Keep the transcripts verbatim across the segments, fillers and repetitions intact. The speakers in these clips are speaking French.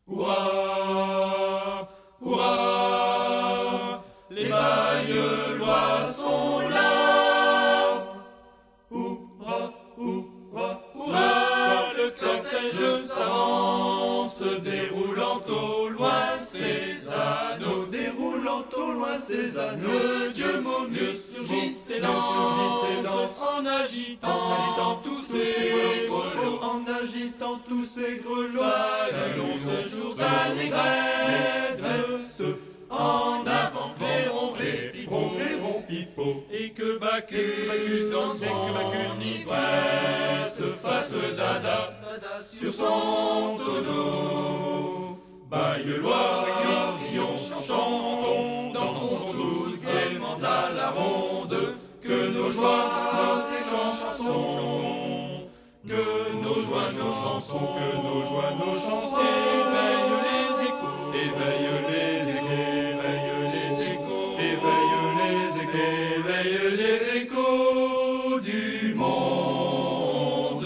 Hurrah, hurrah, les Bailleullois sont là. Hurrah, hurrah, hurrah, le cortège s'avance, déroulant au loin ses anneaux, déroulant au loin ses anneaux. Le dieu Mommieux surgit s'élance en agitant, en agitant tous ses grelots, en agitant tous ses grelots. Saluons ce jour d'allégresse, en avant clairon Pipo, clairon, pipo, et que Bacchus dans son ivresse fasse dada sur son tonneau. Bailleullois, rions, chantons, dansons tous gaiement à la ronde, que nos joies, nos chansons, que nos joies, nos chansons, que nos joies, nos chansons éveillent les échos, éveillent les échos, éveillent les échos, éveillent les échos du monde.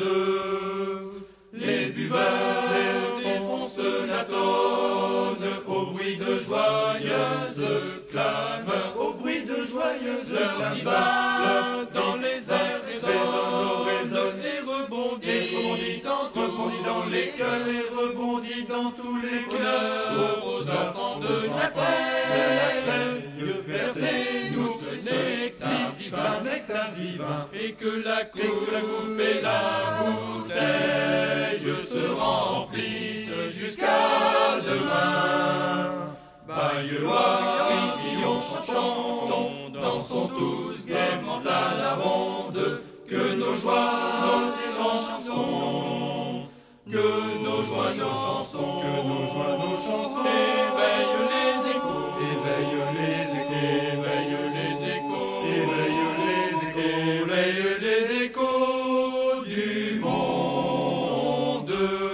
Les buveurs défoncent la tonne au bruit de joyeuses clameurs, au bruit de joyeuses clameurs. Dans les airs résonne, résonne et rebondit, rebondit dans, rebondit dans les cœurs et rebondit dans tous les cœurs. Aux enfants de la terre, versez-nous ce nectar divin, nectar divin, et que la coupe et la bouteille se remplissent jusqu'à demain. Bailleullois, rions, chantons, dansons tous gaiement à la ronde, que nos joies, nos chansons, que nos joies, nos chansons, que nos joies, nos chansons éveillent les échos, éveillent les échos, éveillent les échos, éveillent les échos, éveillent les échos du monde.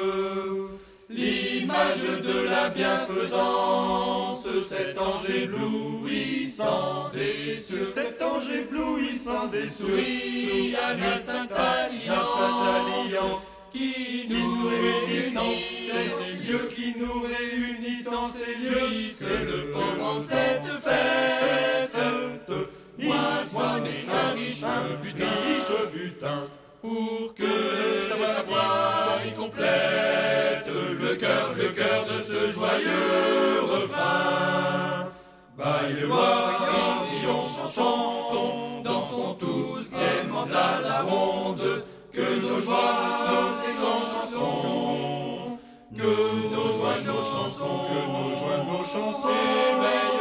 L'image de la bienfaisance, cet ange éblouissant des cieux, cet ange éblouissant des sourit à la Sainte Alliance, qui nous réunit, c'est Dieu qui nous réunit dans ces lieux, que le pauvre en cette fête moissonne un riche butin, riche butin, pour que sa voix y complète le cœur, le cœur de ce joyeux refrain. Bailleullois, rions, chantons, dansons tous gaiement à la ronde, que nos joies, nos chansons, que nos joies, nos chansons, que nos joies, nos chansons éveillent